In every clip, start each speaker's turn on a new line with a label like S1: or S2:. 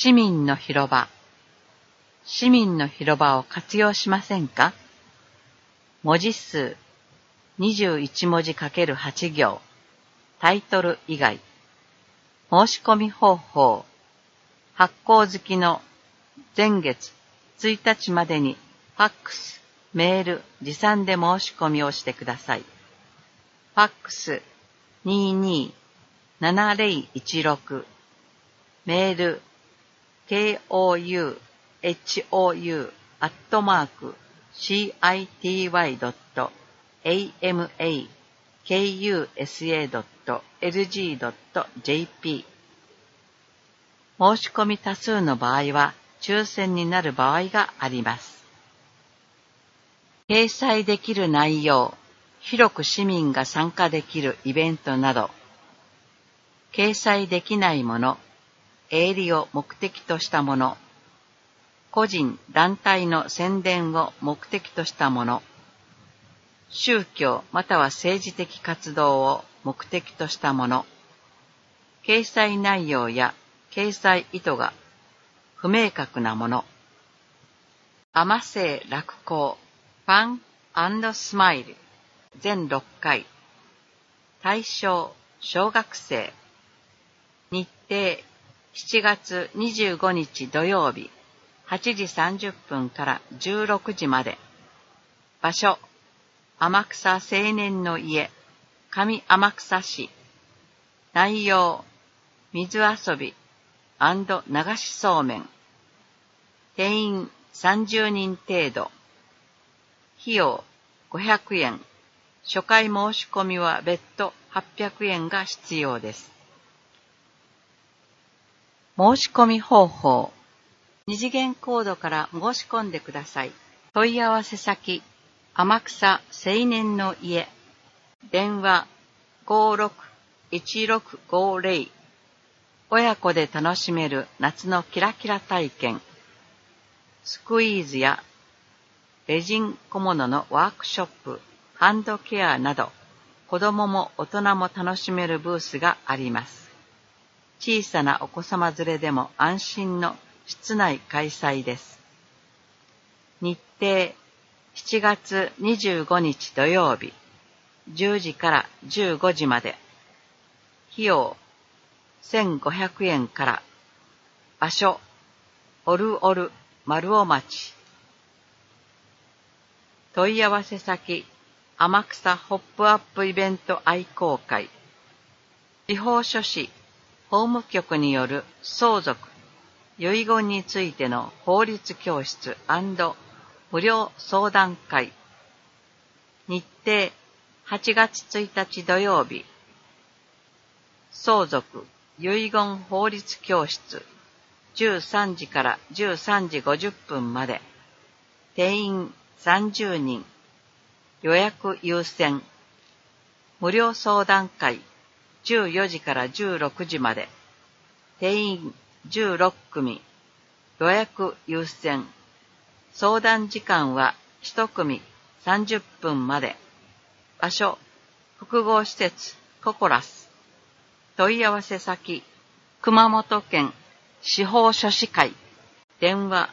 S1: 市民の広場。市民の広場を活用しませんか？文字数21文字 ×8 行。タイトル以外。申し込み方法。発行月の前月1日までにファックス、メール、持参で申し込みをしてください。ファックス227016。メール kouhou@city.amakusa.lg.jp。 申し込み多数の場合は抽選になる場合があります。掲載できる内容、広く市民が参加できるイベントなど、掲載できないもの、営利を目的としたもの、個人・団体の宣伝を目的としたもの、宗教または政治的活動を目的としたもの、掲載内容や掲載意図が不明確なもの、尼政楽講ファン&スマイル全6回、対象小学生、日程7月25日土曜日8時30分から16時まで。場所、天草青年の家、上天草市。内容、水遊び&流しそうめん。定員30人程度。費用500円。初回申し込みは別途800円が必要です。申し込み方法。二次元コードから申し込んでください。問い合わせ先、天草青年の家。電話561650。親子で楽しめる夏のキラキラ体験。スクイーズやレジン小物のワークショップ、ハンドケアなど、子供も大人も楽しめるブースがあります。小さなお子様連れでも安心の室内開催です。日程7月25日土曜日10時から15時まで。費用1500円から。場所オルオル丸尾町。問い合わせ先、天草ホップアップイベント愛好会。地方書士法務局による相続、遺言についての法律教室&無料相談会。日程8月1日土曜日。相続、遺言法律教室13時から13時50分まで。定員30人。予約優先。無料相談会14時から16時まで。定員16組。予約優先。相談時間は1組30分まで。場所、複合施設ココラス。問い合わせ先、熊本県司法書士会。電話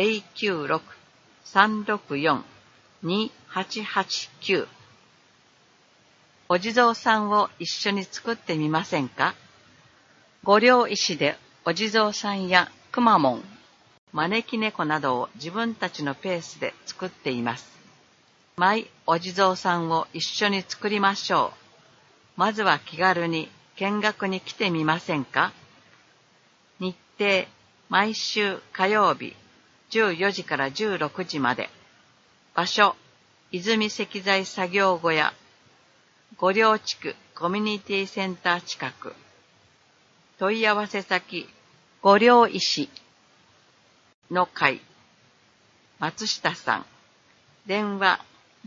S1: 096-364-2889。お地蔵さんを一緒に作ってみませんか？御料石でお地蔵さんやくまモン、招き猫などを自分たちのペースで作っています。マイお地蔵さんを一緒に作りましょう。まずは気軽に見学に来てみませんか？日程、毎週火曜日14時から16時まで。場所、泉石材作業小屋、御料地区コミュニティセンター近く。問い合わせ先、御料石の会、松下さん。電話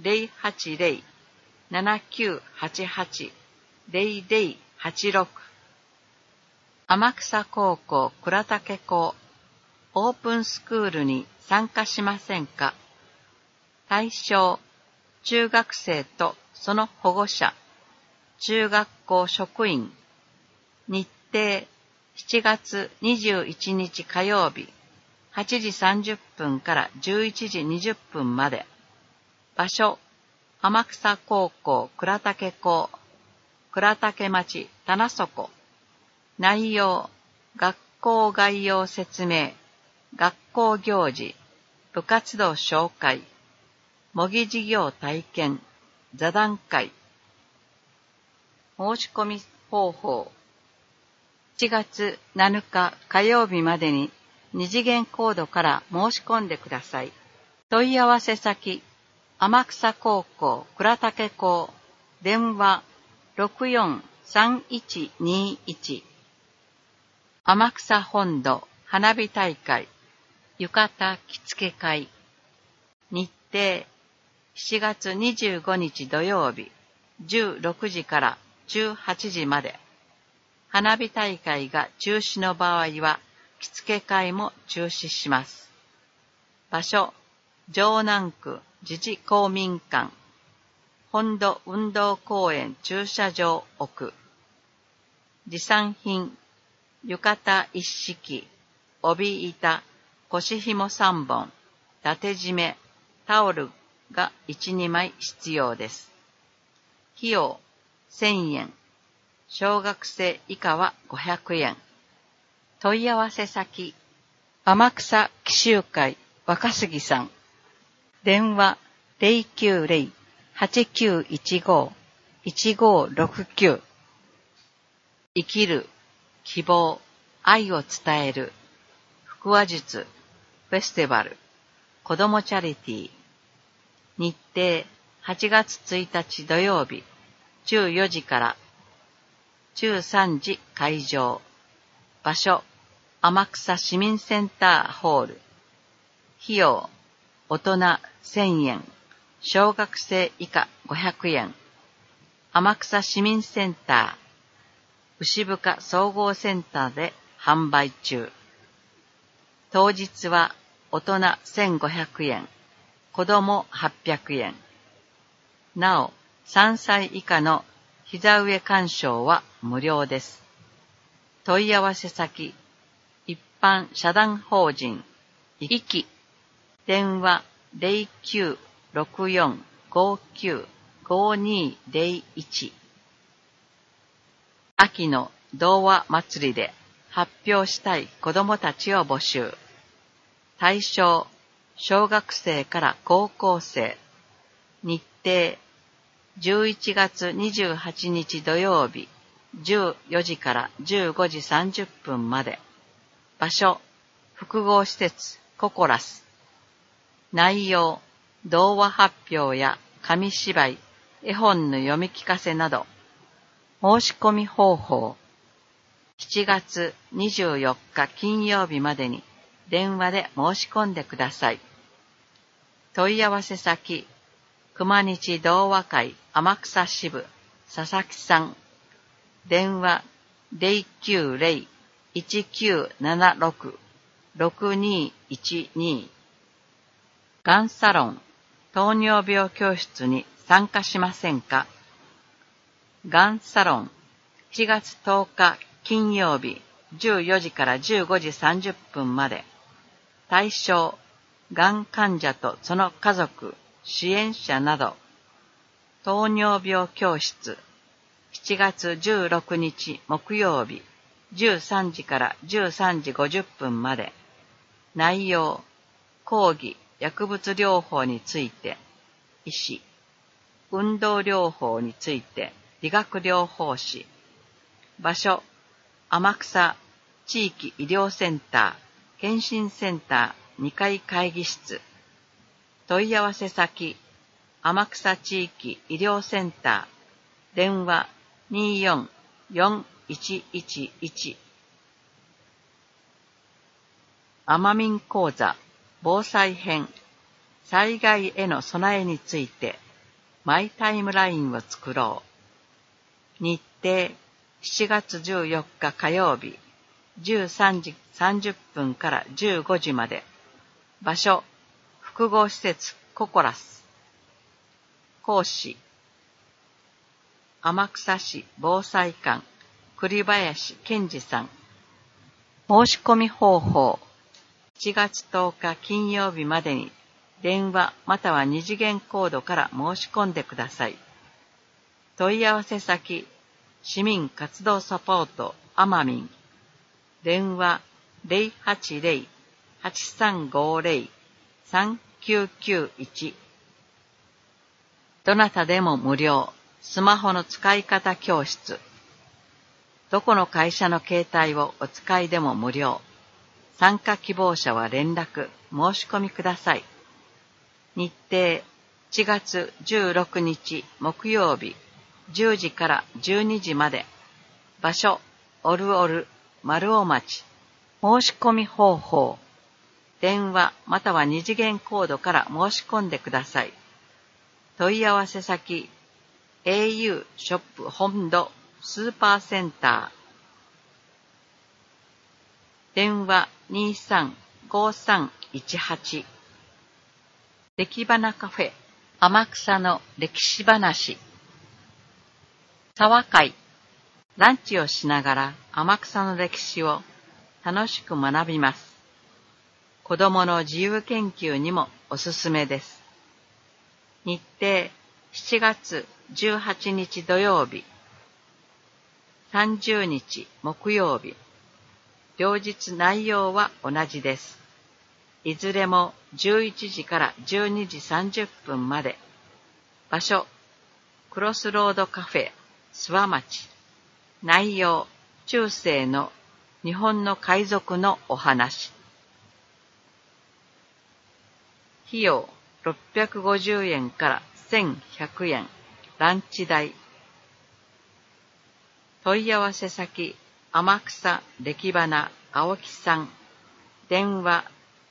S1: 080-7988-0086。天草高校倉岳校オープンスクールに参加しませんか？対象、中学生とその保護者、中学校職員。日程 7月21日火曜日、8時30分から11時20分まで。場所、天草高校倉岳校、倉岳町棚底。内容、学校概要説明、学校行事、部活動紹介、模擬授業体験、座談会。申し込み方法。7月7日火曜日までに2次元コードから申し込んでください。問い合わせ先、天草高校倉岳校、電話643121。天草本土花火大会、浴衣着付け会。日程、7月25日土曜日、16時から18時まで。花火大会が中止の場合は、着付け会も中止します。場所、城南区自治公民館、本土運動公園駐車場奥。持参品、浴衣一式、帯板、腰紐3本、縦締め、タオルが1、2枚必要です。費用、1000円。小学生以下は500円。問い合わせ先、天草紀州会若杉さん。電話090-8915-1569。生きる、希望、愛を伝える。腹話術、フェスティバル、子どもチャリティー。日程、8月1日土曜日、14時から13時会場。場所、天草市民センターホール。費用、大人1000円、小学生以下500円。天草市民センター、牛深総合センターで販売中。当日は大人1500円、子供800円。なお、3歳以下の膝上鑑賞は無料です。問い合わせ先、一般社団法人、いき、電話0964595201。秋の童話祭りで発表したい子どもたちを募集。対象、小学生から高校生。日程、11月28日土曜日、14時から15時30分まで。場所、複合施設ココラス。内容、童話発表や紙芝居、絵本の読み聞かせなど。申し込み方法。7月24日金曜日までに電話で申し込んでください。問い合わせ先、熊日童話会天草支部佐々木さん。電話090-1976-6212。がんサロン、糖尿病教室に参加しませんか？がんサロン、7月10日金曜日、14時から15時30分まで。対象、がん患者とその家族、支援者など。糖尿病教室、7月16日木曜日、13時から13時50分まで。内容、講義、薬物療法について、医師、運動療法について、理学療法士。場所、天草地域医療センター、検診センター2階会議室。問い合わせ先、天草地域医療センター、電話244111。奄美講座、防災編、災害への備えについて、マイタイムラインを作ろう。日程、7月14日火曜日、13時30分から15時まで。場所、複合施設ココラス。講師、天草市防災官栗林健二さん。 申し込み方法。7月10日金曜日までに電話または二次元コードから申し込んでください。問い合わせ先、市民活動サポートあまみん。電話080-8350-3991。どなたでも無料、スマホの使い方教室。どこの会社の携帯をお使いでも無料。参加希望者は連絡、申し込みください。日程、1月16日木曜日、10時から12時まで。場所、オルオル、丸尾町。申し込み方法。電話または二次元コードから申し込んでください。問い合わせ先、au ショップ本土スーパーセンター。電話235318。歴花カフェ、天草の歴史話。沢会。ランチをしながら天草の歴史を楽しく学びます。子供の自由研究にもおすすめです。日程、7月18日土曜日、30日木曜日。両日内容は同じです。いずれも11時から12時30分まで。場所、クロスロードカフェ、諏訪町。内容、中世の日本の海賊のお話。費用、650円から1100円。ランチ代。問い合わせ先、天草歴花青木さん。電話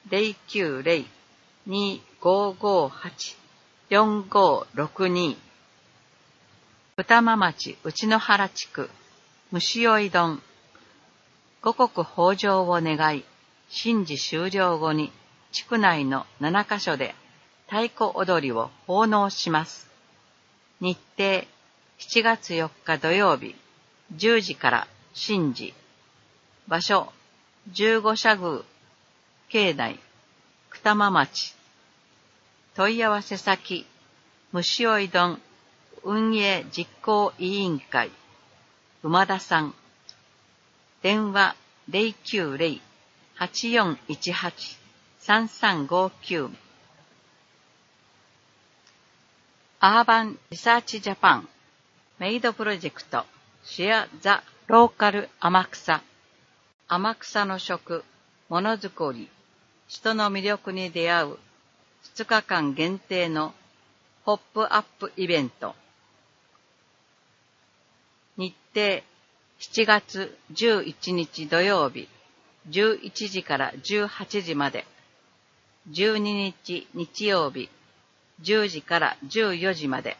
S1: 090-2558-4562。二間町内野原地区。虫追い丼。五穀豊穣を願い、神事終了後に地区内の7カ所で太鼓踊りを奉納します。日程、7月4日土曜日、10時から神事。場所、15社宮境内、二間町。問い合わせ先、虫追い丼運営実行委員会、馬田さん。電話090-8418-3359。アーバンリサーチジャパンメイドプロジェクトシェアザローカル天草。天草の食、ものづくり、人の魅力に出会う2日間限定のポップアップイベント。日程、7月11日土曜日、11時から18時まで。12日日曜日、10時から14時まで。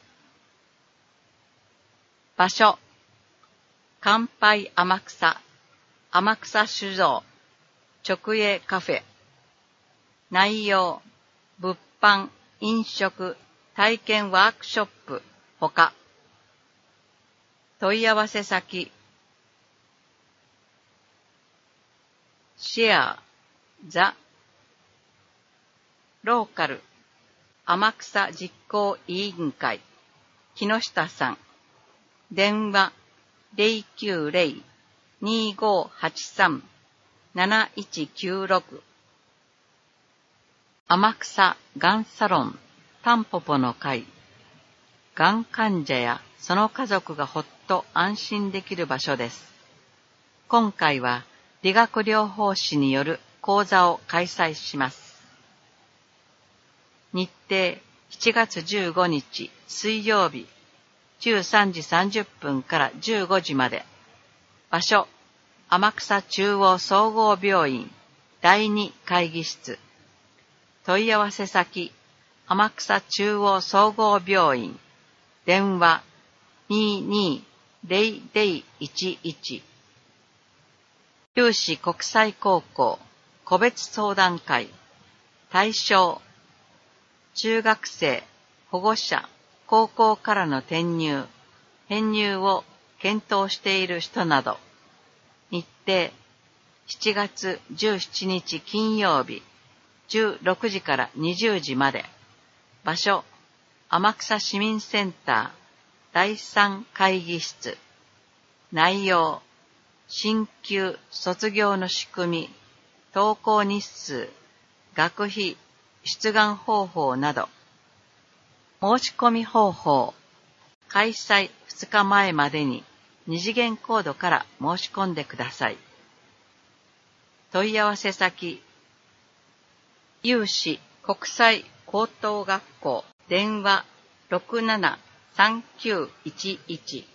S1: 場所、乾杯天草、天草酒造、直営カフェ。内容、物販、飲食、体験ワークショップ、ほか。問い合わせ先、シェア、ザ、ローカル、天草実行委員会、木下さん。電話、090-2583-7196。天草がんサロンタンポポの会。がん患者やその家族がほっと安心できる場所です。今回は理学療法士による講座を開催します。日程、7月15日水曜日、13時30分から15時まで。場所、天草中央総合病院第2会議室。問い合わせ先、天草中央総合病院。電話、220011。有志国際高校個別相談会。対象、中学生、保護者、高校からの転入、編入を検討している人など。日程、 7月17日金曜日、16時から20時まで。場所、天草市民センター、第3会議室。内容、進級・卒業の仕組み、登校日数、学費、出願方法など。申し込み方法、開催2日前までに2次元コードから申し込んでください。問い合わせ先、有志国際高等学校電話 673911